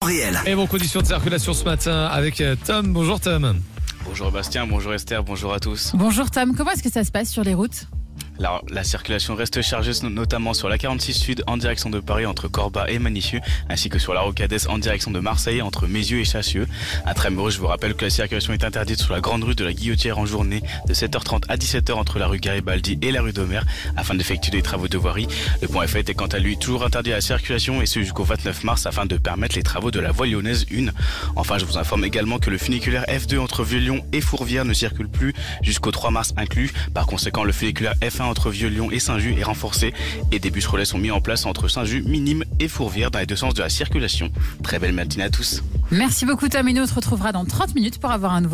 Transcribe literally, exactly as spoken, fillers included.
Réel. Et vos conditions de circulation ce matin avec euh, Tom. Bonjour Tom. Bonjour Bastien, bonjour Esther, bonjour à tous. Bonjour Tom, comment est-ce que ça se passe sur les routes ? La, la circulation reste chargée notamment sur la quarante-six Sud en direction de Paris entre Corba et Manissieux, ainsi que sur la Rocadès en direction de Marseille entre Mézieux et Chassieux. À Trémoreux, je vous rappelle que la circulation est interdite sur la grande rue de la Guillotière en journée de sept heures trente à dix-sept heures entre la rue Garibaldi et la rue d'Omer afin d'effectuer des travaux de voirie. Le pont F est quant à lui toujours interdit à la circulation et ce jusqu'au vingt-neuf mars afin de permettre les travaux de la voie lyonnaise un. Enfin, je vous informe également que le funiculaire F deux entre Vieux-Lyon et Fourvière ne circule plus jusqu'au trois mars inclus. Par conséquent, le funiculaire F un entre Vieux-Lyon et Saint-Just est renforcé et des bus relais sont mis en place entre Saint-Just, Minime et Fourvière dans les deux sens de la circulation. Très belle matinée à tous. Merci beaucoup Tom et nous on se retrouvera dans trente minutes pour avoir un nouveau